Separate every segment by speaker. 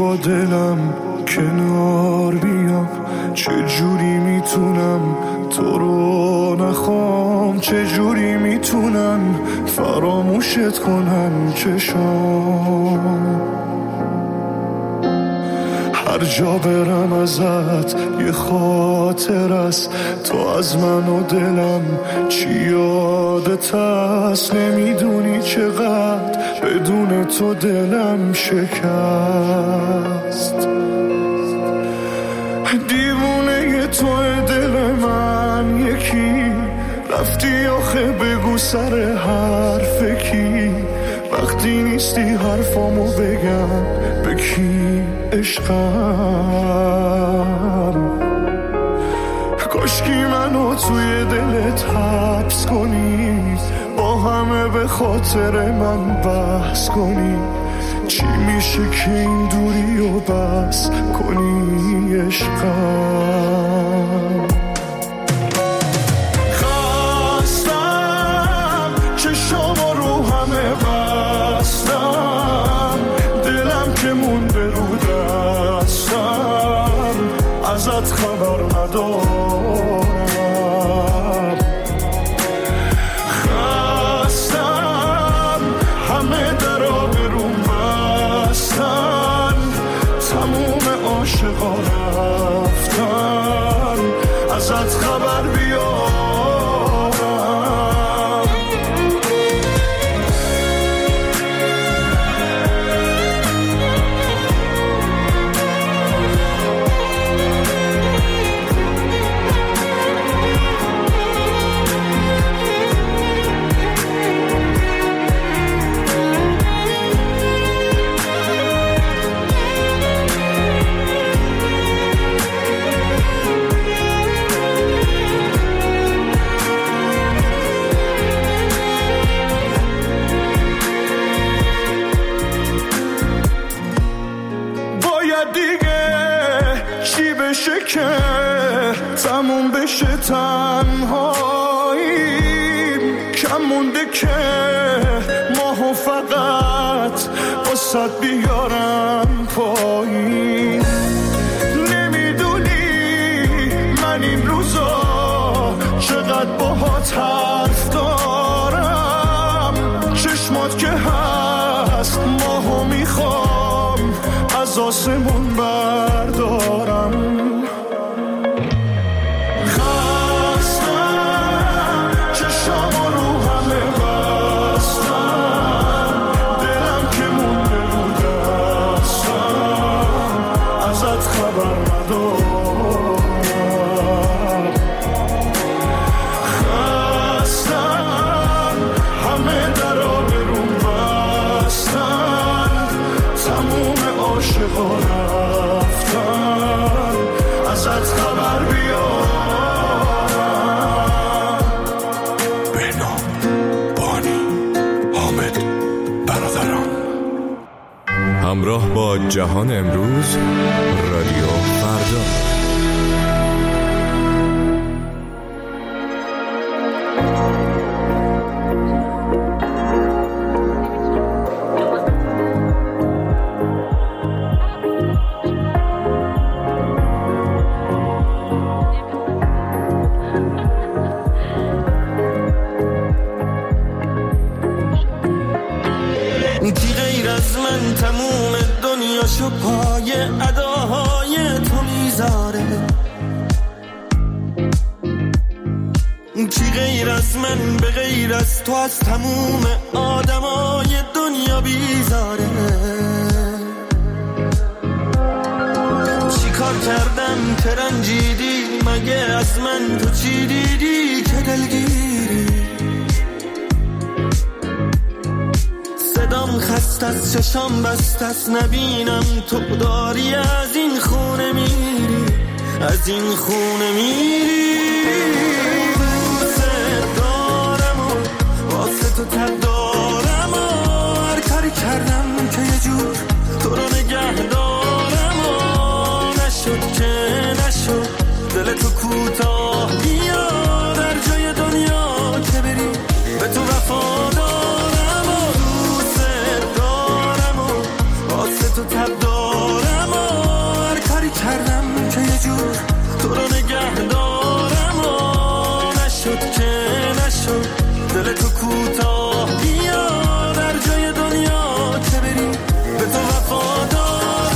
Speaker 1: با دلم کنار بیام، چجوری میتونم تو رو نخوام، چجوری میتونم فراموشت کنم چشام. هر جا برم ازت یه خاطر است، تو از من و دلم چی یادت هست، نمیدونی چقدر بدون تو دلم شکست. دیوونه توی دل من یکی، رفتی آخه بگو سر حرف کی، وقتی نیستی حرفامو بگم به کی عشقم. کاشکی منو توی دلت حبس کنی، با همه به خاطر من بحث کنی، چی میشه که این دوری و بس کنی عشقم. خستم چشامو رو همه بستم، دلم که مونده رو دستم، ازت خبر ندارم. خستم همه درا برون بستن، تموم عاشقا رفتن، ازت خبر بیارم. تموم بشه تنهاییم، کم مونده که ماهو فقط واسد بیارم پایین. نمیدونی من این روزا چقدر باهات حرف دارم، چشمات که هست ماهو میخوام از آسمون بردارم.
Speaker 2: همراه با جهان امروز، رادیو فردا.
Speaker 3: تموم پای اداهای تو میذاره، کی غیر از من به غیر از تو از تموم آدمای دنیا بیزاره. چی کار کردم که رنجیدی، مگه از من تو چی دیدی که دلگیری؟ صدام خست از چشام بست از نبینم تو داری از این خونه میری، از این خونه میری. دوست دارم و واسه تو تب دارم و هر کاری کردم که یه جور تو رو نگه دارم و نشد که نشد، دل تو کوتاه بیا در جای دنیا که بری به تو وفادارم و دوست دارم و واسه تو تب دارم نشو دل تو کوتاه بیا در جای دنیا که بری به تو وفادارم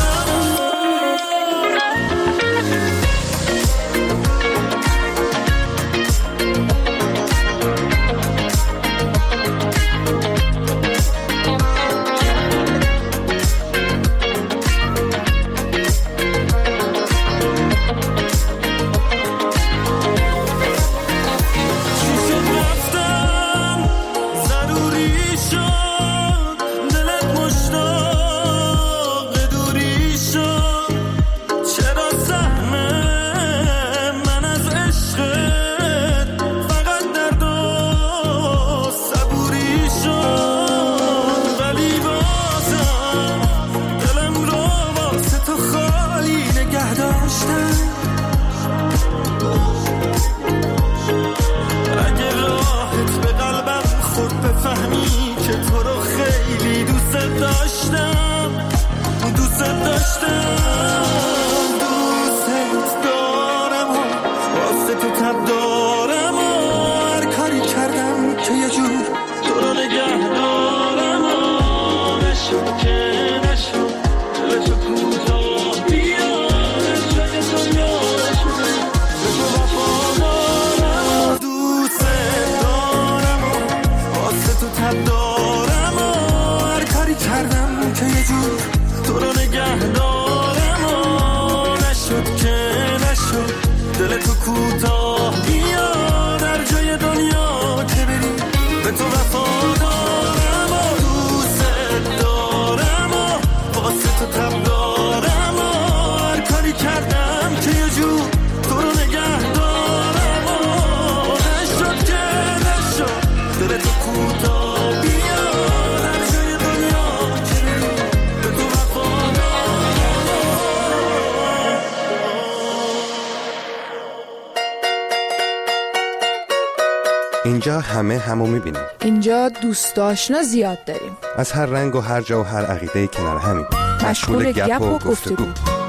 Speaker 4: اینجا همه همو میبینیم.
Speaker 5: اینجا دوست آشنا زیاد داریم.
Speaker 4: از هر رنگ و هر جا و هر عقیده کنار همین.
Speaker 5: مشغول گپ و گفتگو.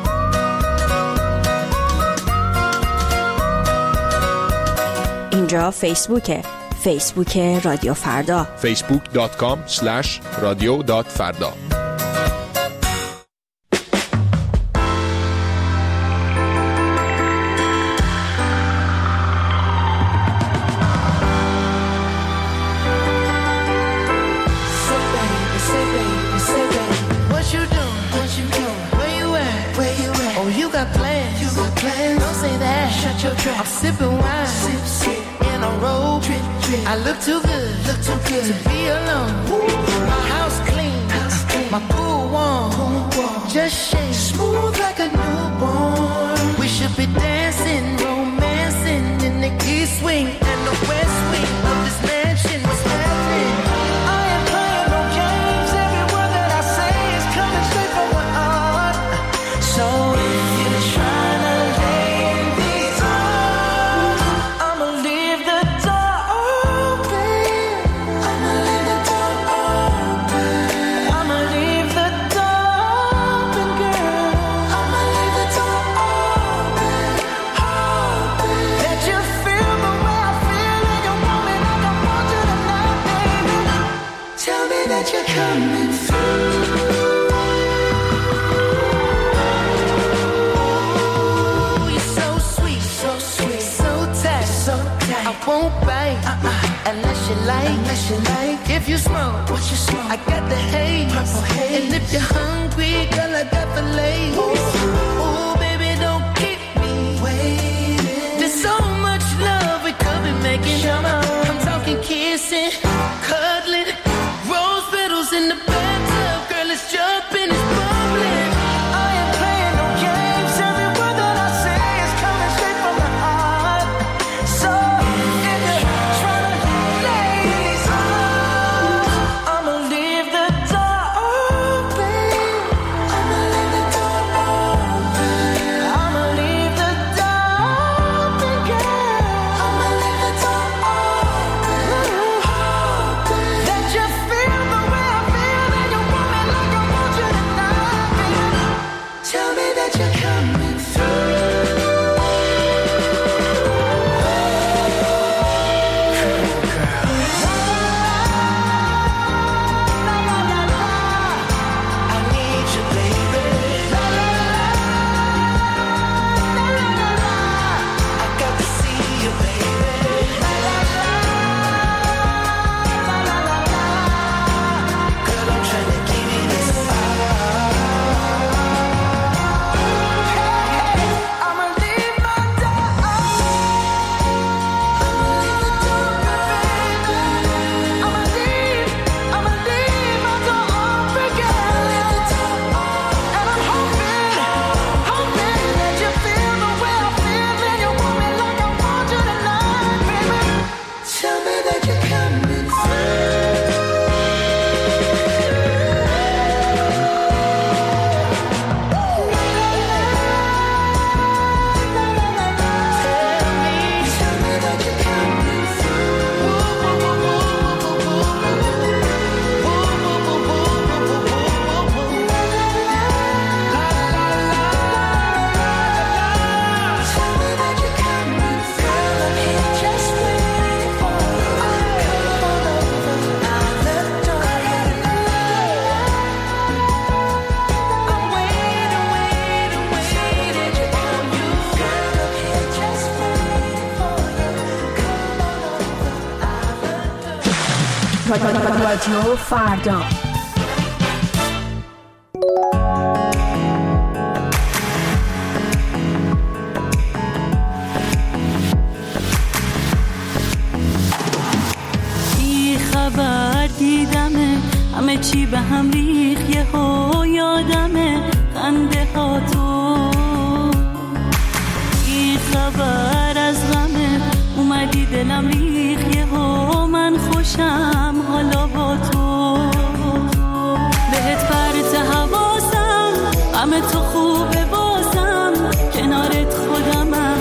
Speaker 6: اینجا فیسبوک رادیو فردا.
Speaker 2: facebook.com/radio.farda.
Speaker 7: I'm sipping wine, in a robe. I look too good to be alone. My house clean, my pool warm. Just shake smooth like a newborn. We should be dancing, romancing in the east wing and the west wing of this mansion. What's happening? I ain't playing no games. Every word that I say is coming straight from my heart. So if you're trying to coming through. You're so sweet, so tight. I won't bite unless you like. If you smoke, what you smoke? I got the haze. Purple haze. And if you're hungry, girl, I got the lace. Ooh, baby, don't keep me waiting. There's so much love we could be making. I'm talking kissing, cuddling. In the bathtub, girl, it's jumping, it's bubbling. I ain't playing no games. Every word that I say is coming straight from my heart. So if you're trying to lace up, I'ma leave the door open. I'ma leave the door open. I'ma leave the door open, girl. I'ma leave the door open.
Speaker 5: رادیو فردا.
Speaker 8: بی خبر دیدمه همه چی به هم ریخ، یهو یادمه خنده ها تو. بی خبر از غمه اومدی دلم ریخ، یهو من خوشم حالا با تو. بهت پرت حواسم، غم تو خوبه بازم، کنارت خودمم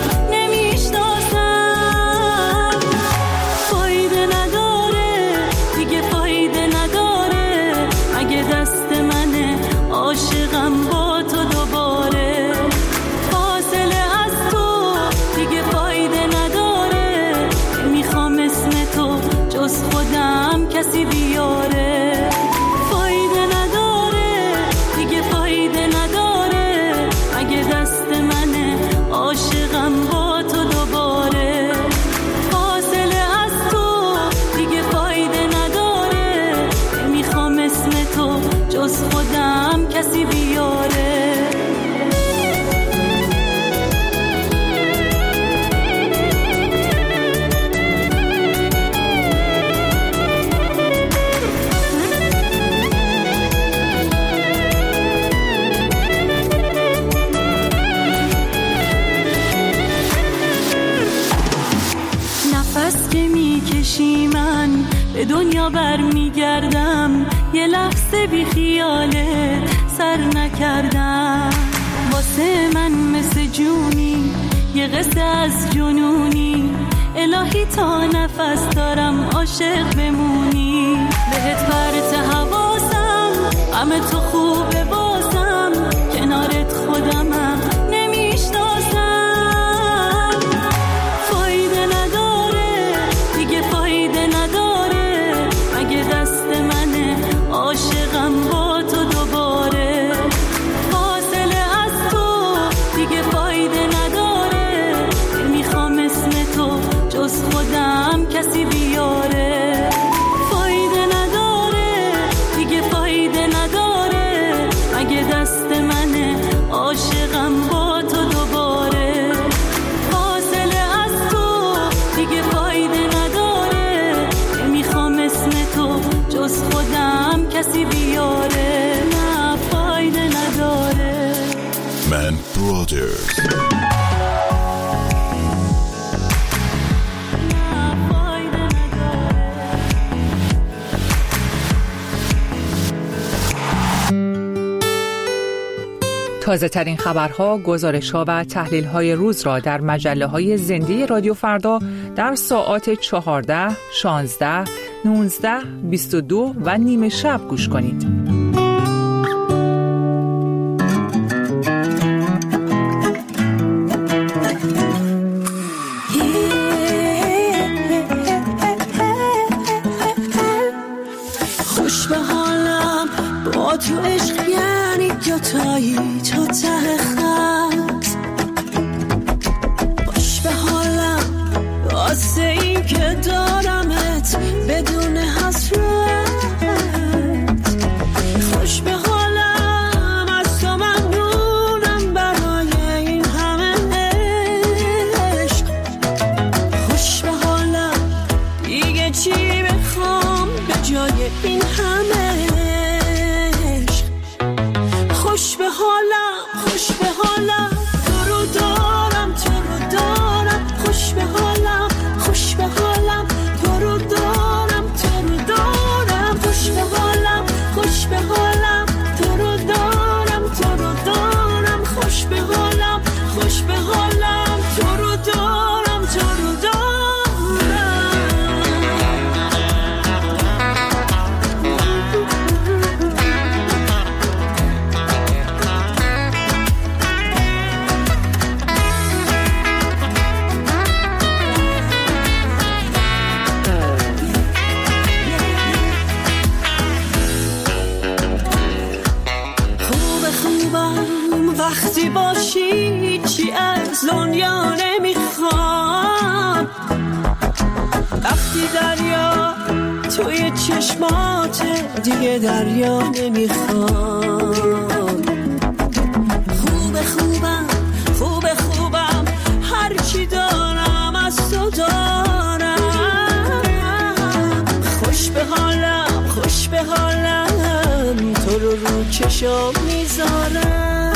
Speaker 8: نمیشناسم. فایده نداره دیگه، فایده نداره، اگه دست منه عاشقم با تو دوباره. فاصله از تو دیگه فایده نداره، میخوام اسم تو جز خودم کسی بیاره. فایده نداره دیگه، فایده نداره، اگه دست منه عاشقم با تو دوباره. فاصله از تو دیگه فایده نداره، میخوام اسم تو جز خودم کسی بیاره. نفس که میکشی من به دنیا برمیگردم، یه لحظه بی خیالت سر نکردم. واسه من مثل جونی، یه قصه از جنونی، الهی تا نفس دارم عاشق بمونی. بهت پرت حواسم، غم تو خوبه بازم، کنارت خودمم نمیشناسم. فایده نداره دیگه، فایده نداره، اگه دست منه عاشقم با تو دوباره. فاصله از تو دیگه فایده نداره، میخوام اسم تو جز خودم کسی بیاره. فایده نداره دیگه، فایده نداره، اگه دست منه عاشقم با تو دوباره. فاصله از تو دیگه فایده نداره، میخوام اسم تو جز خودم کسی بیاره. نه فایده نداره.
Speaker 2: من برادرز.
Speaker 9: تازه ترین خبرها، گزارش‌ها و تحلیل‌های روز را در مجله‌های زنده رادیو فردا در ساعات 14، 16، 19، 22 و نیمه شب گوش کنید.
Speaker 8: خوش به حالم با تو عشق، یعنی دوتایی تا ته خط. خوش به حالم واسه این که دارمت بدون حسرت. خوش به حالم از تو ممنونم برای این همه عشق. خوش به حالم دیگه چی بخوام به جای این همه عشق. خوش به حالم، خوش به حالم، تو رو دارم، تو رو دارم. خوش به حالم، خوش به حالم، تو رو دارم، تو رو دارم. خوش به حالم، خوش به حالم، تو رو دارم، تو رو دارم. خوش به حالم، خوش به حالم، تو رو دارم، تو رو دارم. چشمات دیگه دریا نمیخوام. خوبه خوبم خوبه خوبم هرچی دارم از تو دارم. خوش به حالم خوش به حالم تو رو چشم میذارم.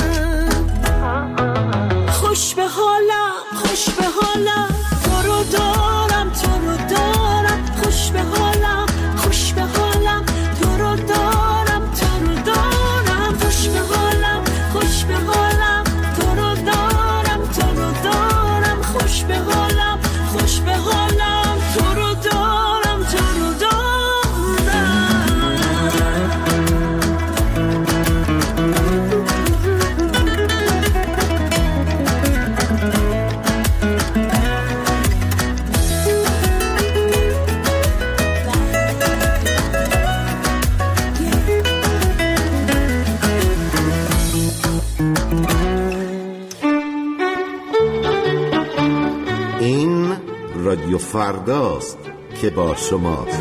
Speaker 8: خوش به حالم خوش به حالم تو رو دارم تو رو دارم. خوش به حالم خوش به حالم تو رو دارم تو رو دارم. خوش به حالم خوش به حالم تو رو دارم تو رو دارم. خوش به حالم خوش به حالم تو رو دارم تو رو دارم.
Speaker 10: رادیو فرداست که با شماست.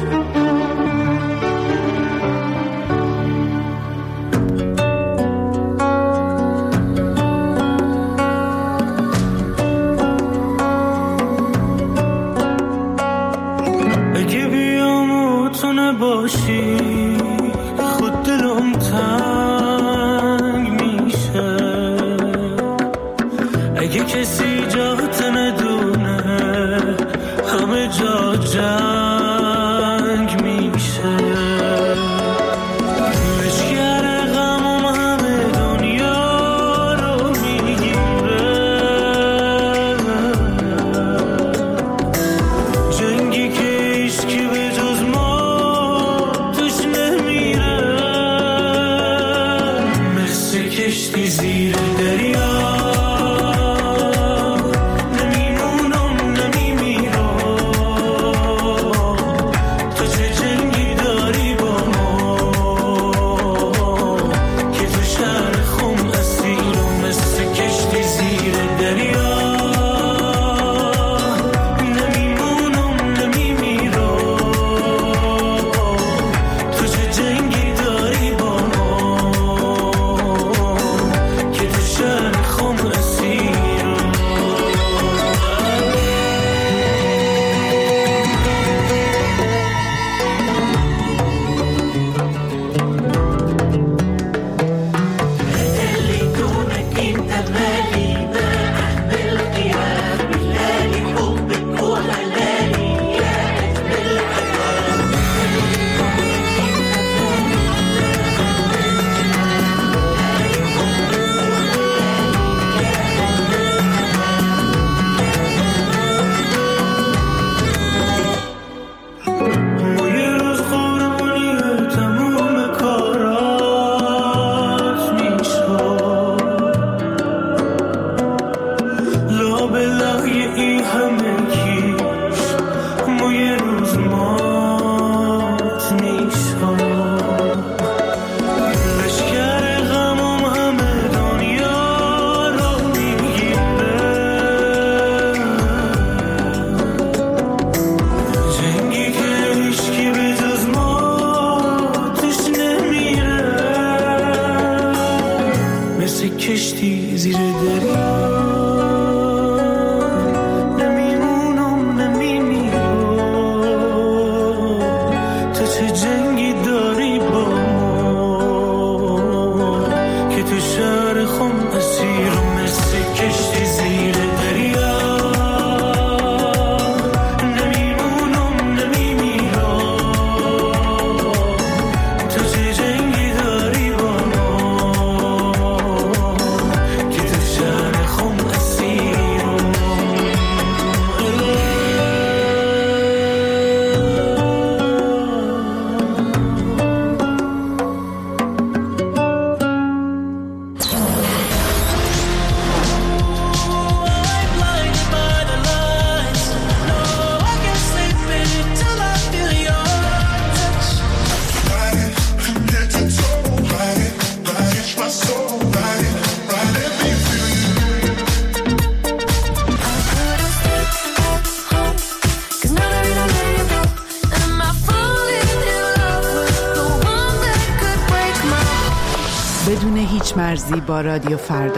Speaker 3: اگه بیام و تو نباشی خود دلم تنگ میشه. اگه کسی جات ندونه همه جا جنگ میشه. مشکر غمم همه دنیا رو میگیره. جنگی که هیچکی به جز ما توش نمیره. مثل کشتی زیر دریا
Speaker 11: که بدون هیچ مرزی با رادیو فردا.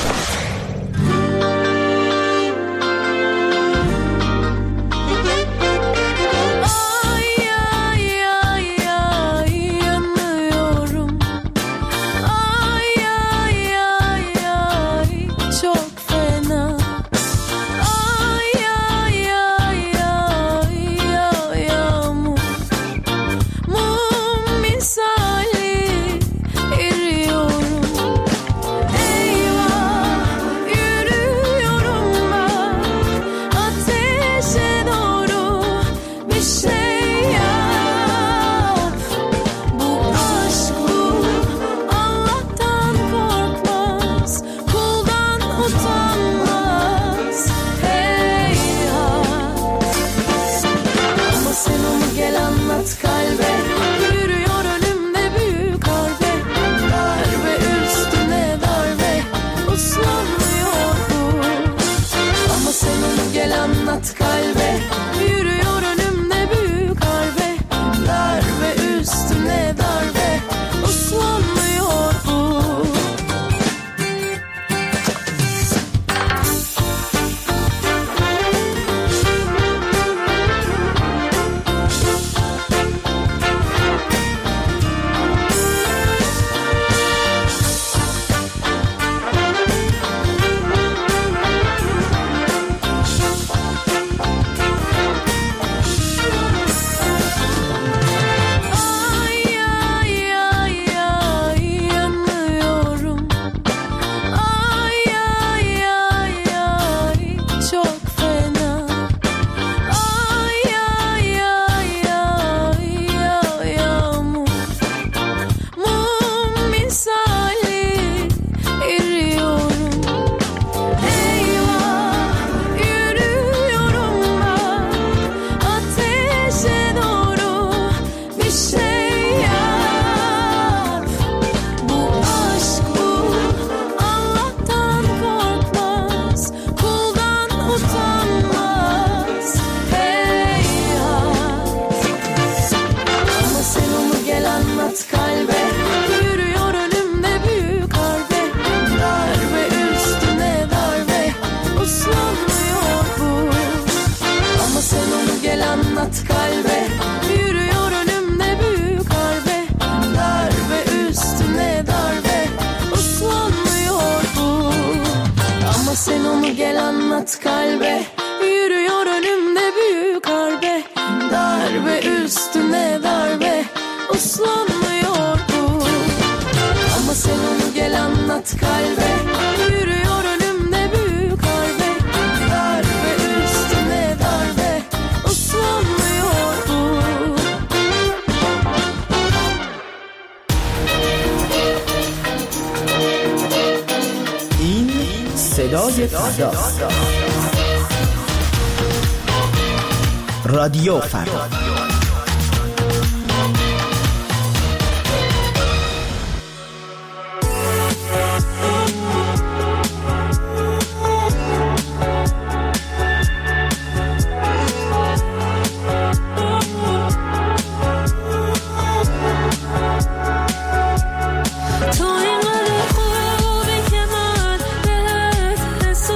Speaker 12: رادیو فردا.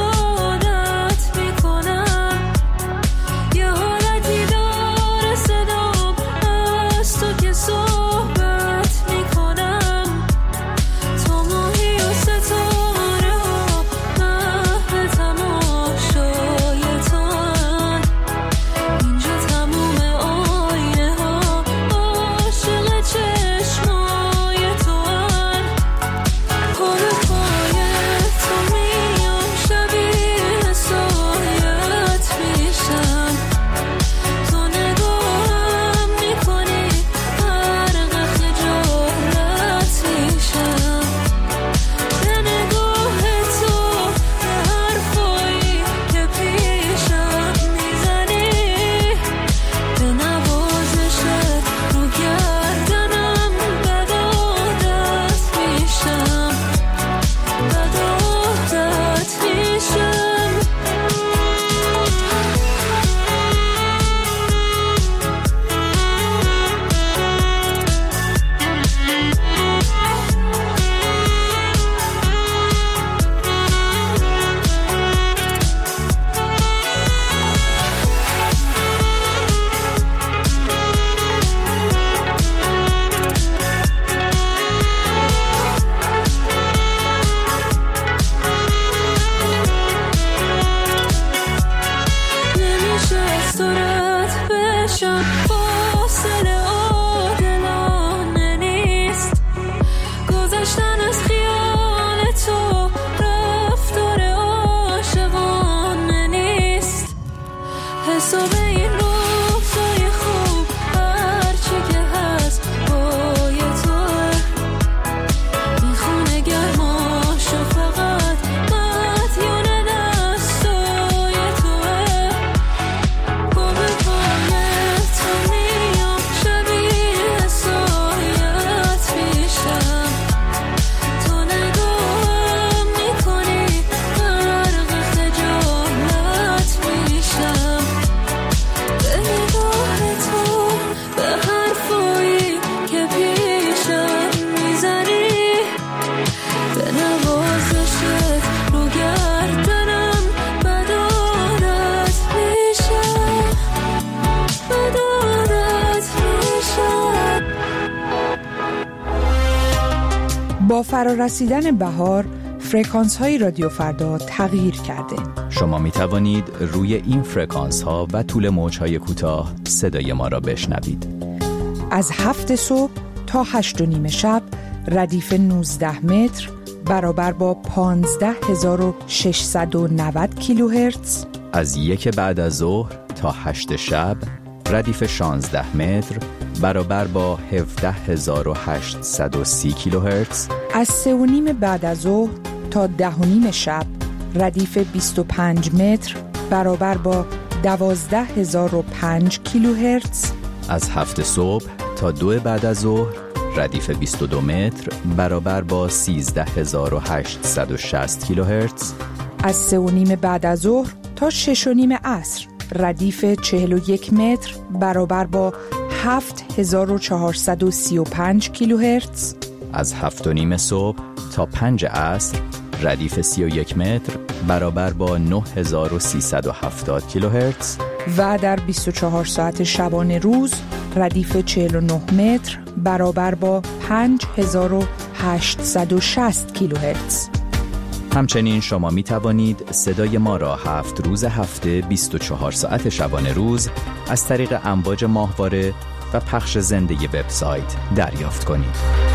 Speaker 8: یه حالتی داره صدا
Speaker 5: با فرارسیدن بهار فرکانس های رادیو فردا تغییر کرده.
Speaker 13: شما می توانید روی این فرکانس ها و طول موج های کوتاه صدای ما را بشنوید.
Speaker 5: از 7 صبح تا 8:30 شب ردیف 19 متر برابر با 15690 کیلوهرتز.
Speaker 13: از 1 بعد از ظهر تا 8 شب ردیف 16 متر برابر با 17830 کیلوهرتز.
Speaker 5: از 3:30 بعد از ظهر تا 10:30 شب ردیف 25 متر برابر با 12005 کیلوهرتز.
Speaker 13: از 7 صبح تا 2 بعد از ظهر ردیف 22 متر برابر با 13860 کیلوهرتز.
Speaker 5: از 3:30 بعد از ظهر تا 6:30 عصر ردیف 41 متر برابر با 7435 کیلوهرتز.
Speaker 13: از 7:30 صبح تا 5 عصر ردیف 31 متر برابر با 9370 کیلوهرتز.
Speaker 5: و در 24 ساعت شبانه روز ردیف 49 متر برابر با 5860 کیلوهرتز.
Speaker 13: همچنین شما می توانید صدای ما را 7 روز هفته 24 ساعت شبانه روز از طریق امواج ماهواره و پخش زنده وبسایت دریافت کنید.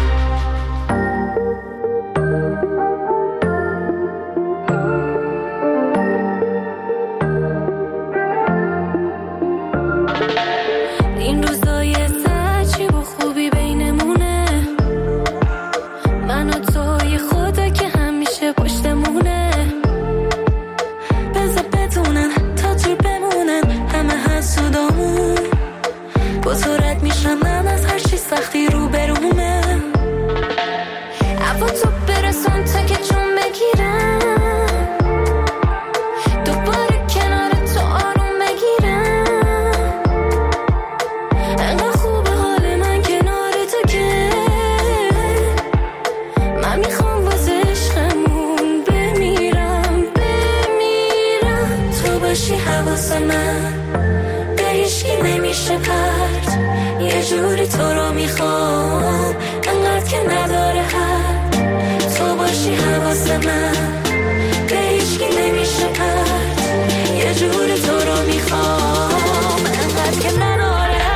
Speaker 8: این روزای عجیب و خوبی بینمونه، من و توی خدا که همیشه پشتمونه. بذار بدونن تا دور بمونن همه حسودامون، با تو رد میشم من از هر چی سختی رو برومه. عفا تو برسون تا که جون بگیرم، دوباره کنار تو آروم بگیرم. انقدر خوبه حال من کنار تو که من میخوام واسه عشقمون بمیرم. تو باشی حواس من به هیچکی نمیشه پرد، یه جوری تو رو میخوام انقدر که نداره حد. تو باشی حواس من به هیچکی نمیشه پرد، یه جوری تو رو میخوام انقدر که نداره حد.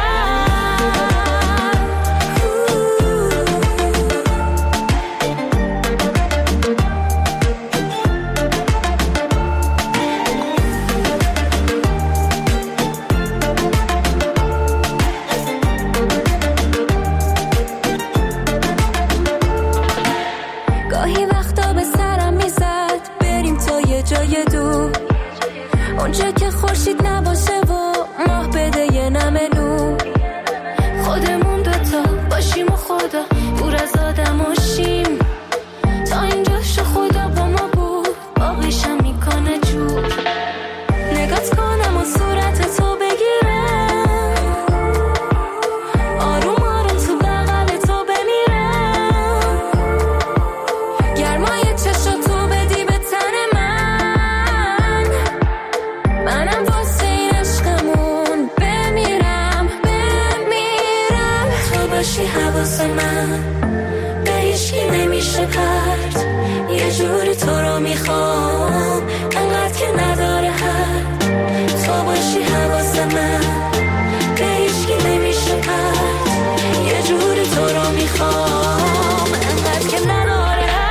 Speaker 8: گاهی وقتا به سرم میزد بریم تا یه جای دور، اونجا که خورشید نباشه و ماه بده یه نمه نور. خودمون دوتا باشیم و خدا دور از آدم و شیم، تا اینجا شو خدا با ما بود باقیشم میکنه جور. نگات کنم و صورت تو بگیرم، آروم آروم تو بغل تو بمیرم. گرمای چشم تو بدی به تن من، منم واسه این عشقمون بمیرم. تو باشی حواس من به هیچکی نمیشه پرد، یه جوری تو رو میخوام انقدر که نداره حد. تو باشی حواس من به هیچکی نمیشه پرد، یه جوری تو رو میخوام انقدر که نداره حد.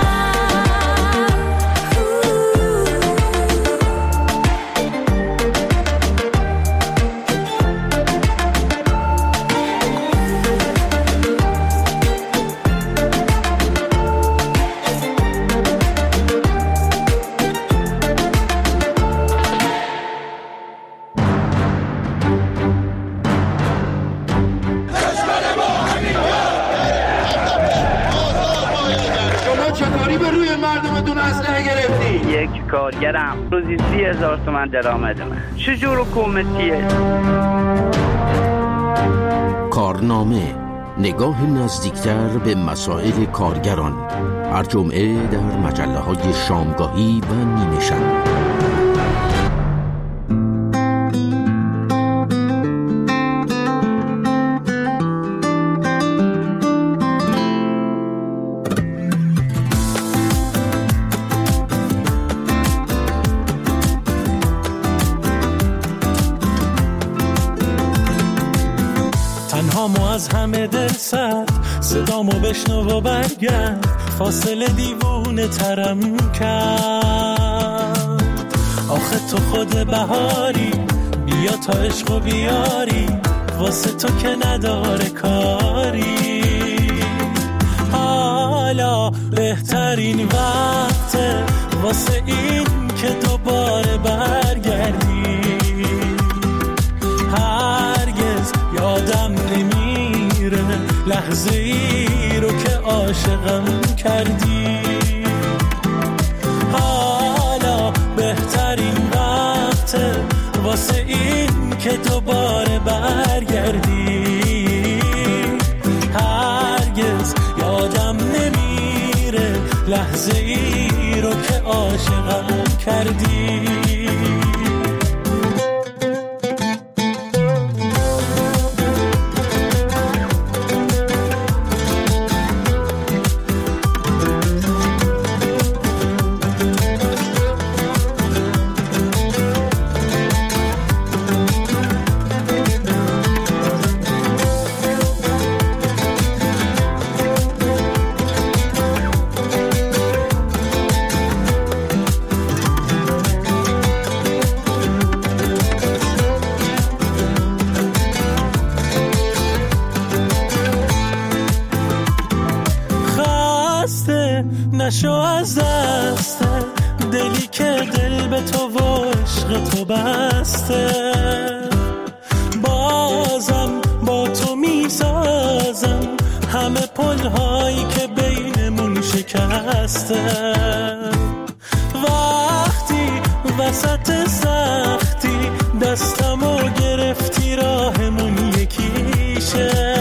Speaker 14: یک کارگرم روزی 30,000 تومان درآمد من. چجور حکومتیه؟
Speaker 10: کارنامه، نگاه نزدیکتر به مسائل کارگران، هر جمعه در مجله‌های شامگاهی و نیمه شب.
Speaker 15: هامو از همه دل سرد، صدامو بشنو و برگرد، فاصله دیوونه ترم کرد. آخه تو خود بهاری، بیا تا عشق و بیاری، واسه تو که نداره کاری. حالا بهترین وقته واسه این که دوباره برگردی. هرگز یادم نمیره لحظه ای رو که عاشقم کردی. حالا بهترین وقته واسه این که دوباره برگردی. هرگز یادم نمیره لحظه ای رو که عاشقم کردی. نشو از دست دلی که دل به تو و عشق تو بسته. بازم با تو میسازم همه پلهایی که بینمون شکسته. وقتی وسط سختی دستمو گرفتی راهمون یکیشه.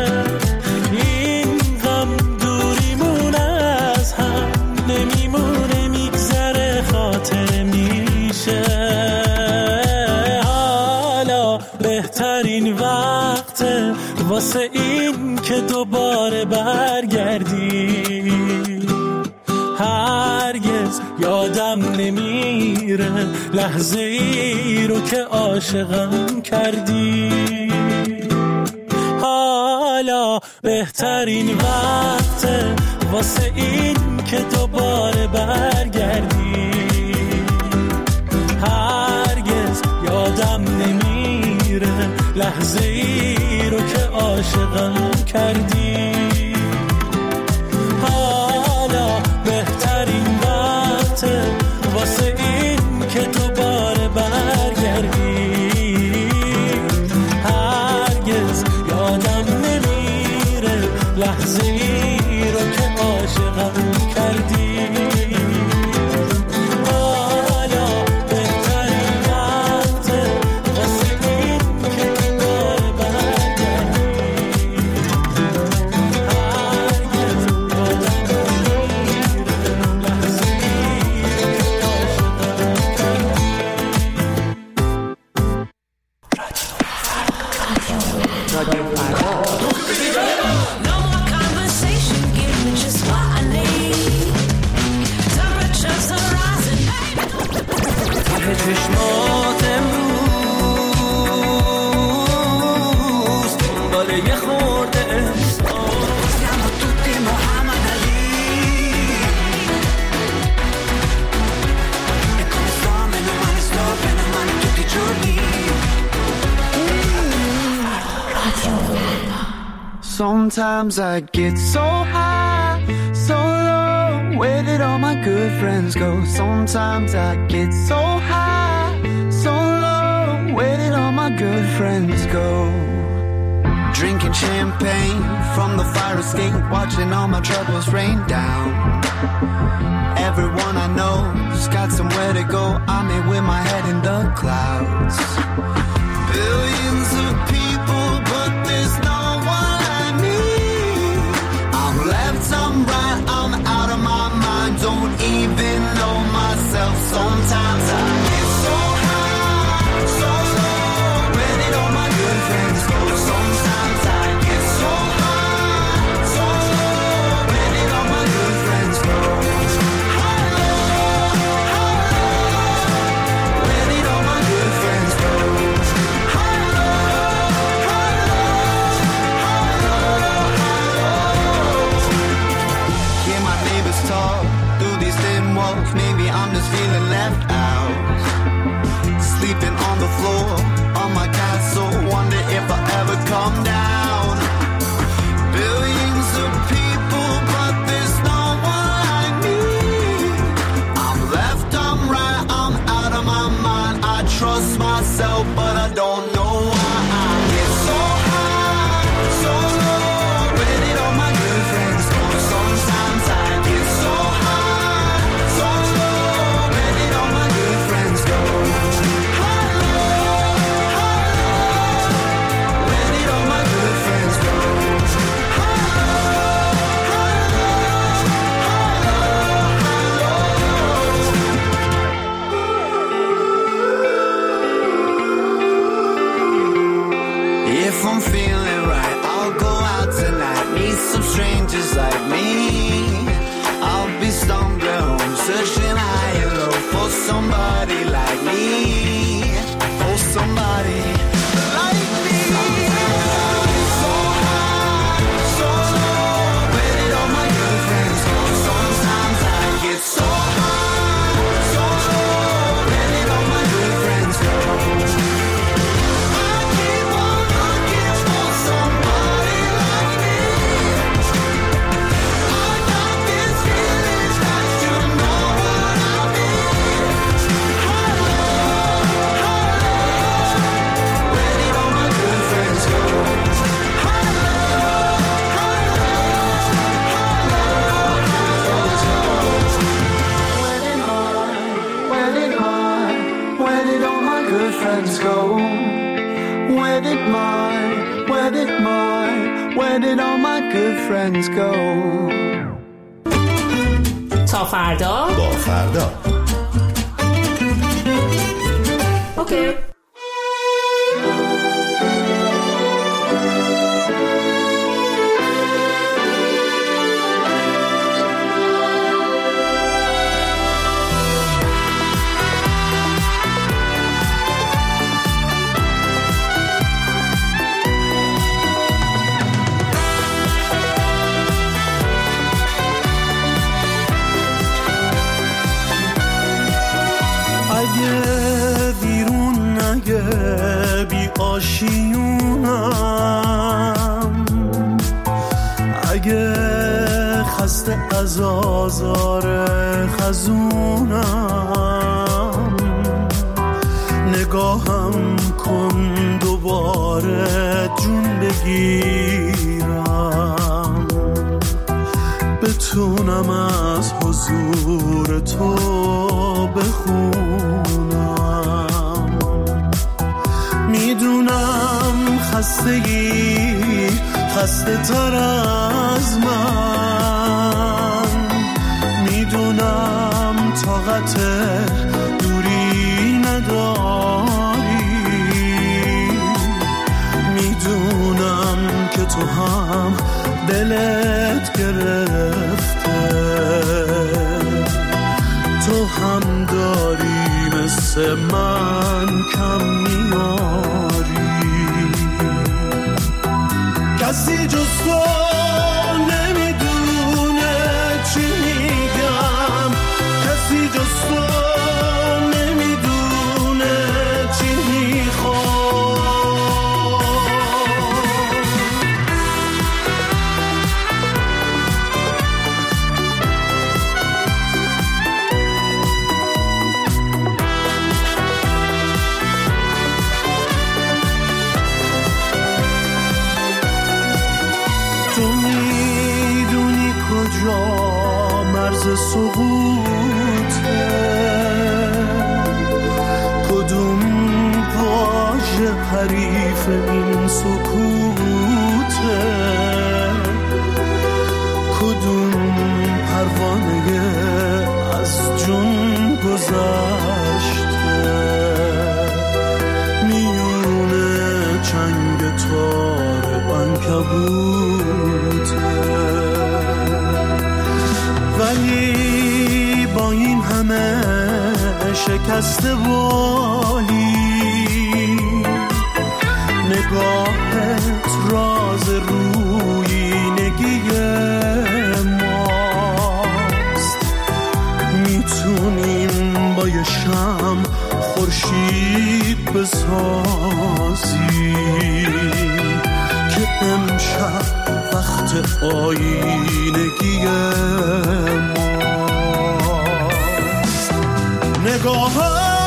Speaker 15: بهترین وقته واسه این که دوباره برگردی. هرگز یادم نمیره لحظه ای رو که عاشقم کردی. حالا بهترین وقته واسه این که دوباره برگردی. هرگز یادم نمیره لحظه ای رو که عاشقم کردی. حالا بهترین وقته واسه این که دوباره برگردی. هرگز یادم نمیره لحظه ای رو که عاشقم کردی.
Speaker 3: چشمات امروز دنبال یه خورده احساس siamo tutti Muhammad Ali e come sto meno male tutti i giorni.
Speaker 16: Sometimes I get so high, so low, where did all my good friends go? Sometimes I get so high, so low, where did all my good friends go? Drinking champagne from the fire escape, watching all my troubles rain down. Everyone I know's got somewhere to go, I'm here with my head in the clouds. Billions of people, but there's no one like me. I'm left, I'm right, I'm out of my mind, don't even know myself. Sometimes I get so high, so low, where did all my good friends go? Sometimes I get so high, so low, where did all my good friends go? High, low, where did all my good friends go? High, low, just like me. I'll be stumbling home, searching high and low for somebody like me. For somebody like me. So high, so low, where did all my good friends go? Sometimes I get so high, so low, where did all my good friends go? I keep on looking for somebody like me. I got this feeling that you know what I mean. Where did all my good friends go? Where did all my good friends go? Where did all my good friends go?
Speaker 17: تا فردا
Speaker 2: با فردا.
Speaker 17: اوکی.
Speaker 3: بی آشیونم، اگه خسته از آزار خزونم، نگاهم کن دوباره جون بگیرم، بتونم از حضور تو بخونم. میدونم خستگی خسته تر از من، میدونم طاقت دوری نداری، میدونم که تو هم دلت گرفته، تو هم داری مثل من کم میاری. کسی جز تو نمیدونه چی میگم، کسی جز تو نمیدونه چی میخوام. تو میدونی کجا مرز سقوطه، کدوم واژه حریف این سکوته، کدوم پروانه از جون گذشته، میونه چنگ تار عنکبوته. ولی با این همه شکست والی، نگاهت راز رویینگی ماست. میتونیم با یه شمع خورشید بسازیم که امشب وقت آینگی ماست. نگاه